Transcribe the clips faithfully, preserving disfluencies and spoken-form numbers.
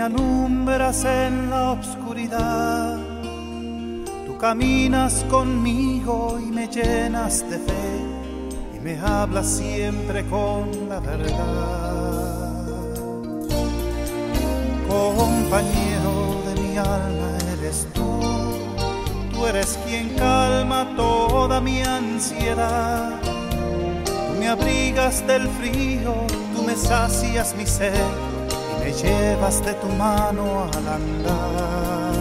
alumbras en la oscuridad. Tú caminas conmigo y me llenas de fe y me hablas siempre con la verdad. Compañero de mi alma eres tú, tú eres quien calma toda mi ansiedad. Tú me abrigas del frío, tú me sacias mi sed y me llevas de tu mano al andar.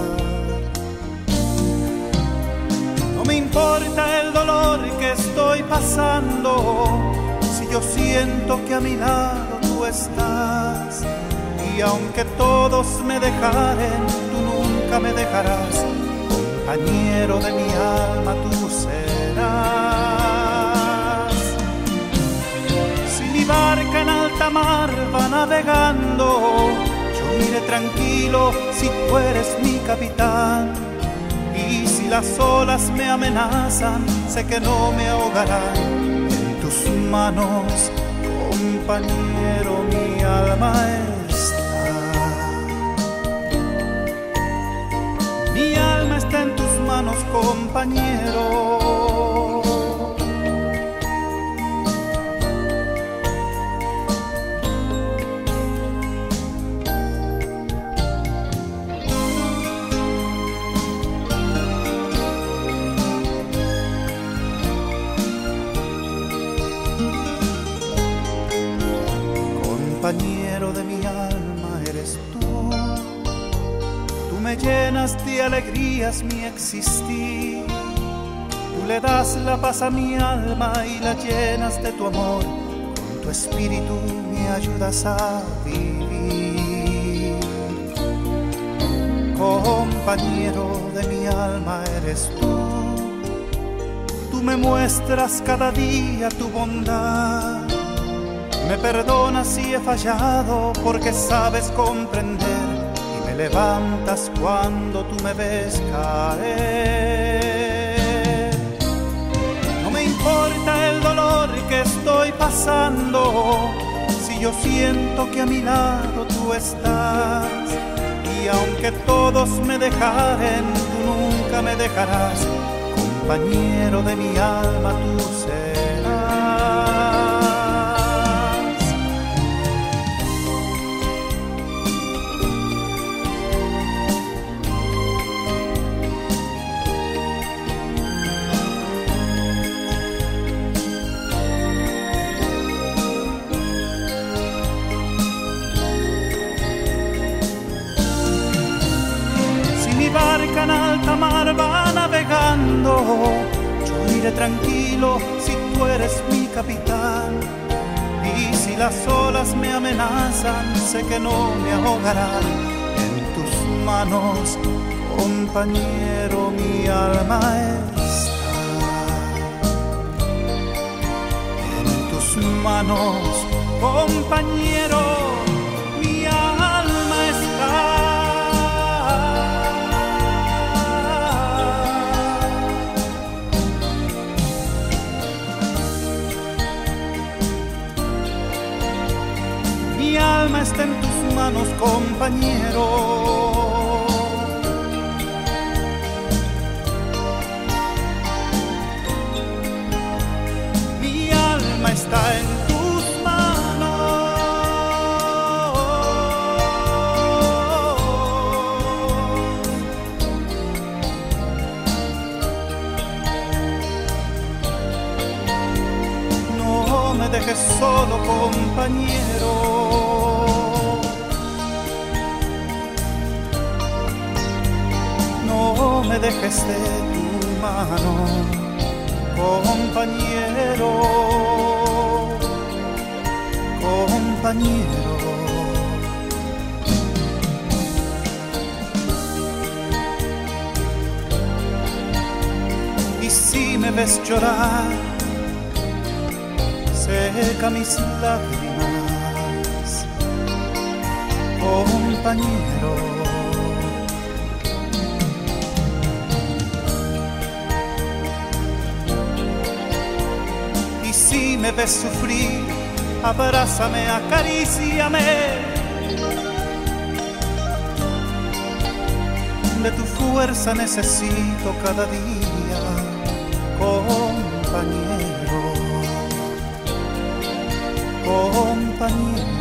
No me importa el dolor que estoy pasando, si yo siento que a mi lado tú estás. Y aunque todos me dejaren, tú nunca me dejarás. Compañero de mi alma tú serás. Si mi barca en alta mar va navegando, yo iré tranquilo si tú eres mi capitán. Y si las olas me amenazan, sé que no me ahogarán. En tus manos, compañero, mi alma está. Mi alma está en tus manos, compañero. Compañero de mi alma eres tú, tú me llenas de alegrías mi existir. Tú le das la paz a mi alma y la llenas de tu amor. Con tu espíritu me ayudas a vivir. Compañero de mi alma eres tú, tú me muestras cada día tu bondad. Me perdonas si he fallado porque sabes comprender y me levantas cuando tú me ves caer. No me importa el dolor que estoy pasando, si yo siento que a mi lado tú estás. Y aunque todos me dejaren, tú nunca me dejarás. Compañero de mi alma tú serás. Barca en alta mar va navegando, yo iré tranquilo si tú eres mi capitán. Y si las olas me amenazan, sé que no me ahogarán. En tus manos, compañero, mi alma está. En tus manos, compañero, mi alma está. Mi alma está en tus manos, compañero. Mi alma está en tus manos. No me dejes solo, compañero. No me dejes de tu mano, compañero, compañero. Y si me ves llorar, seca mis lágrimas, compañero. Si me ves sufrir, abrázame, acaríciame. de tu fuerza necesito cada día, compañero, compañero.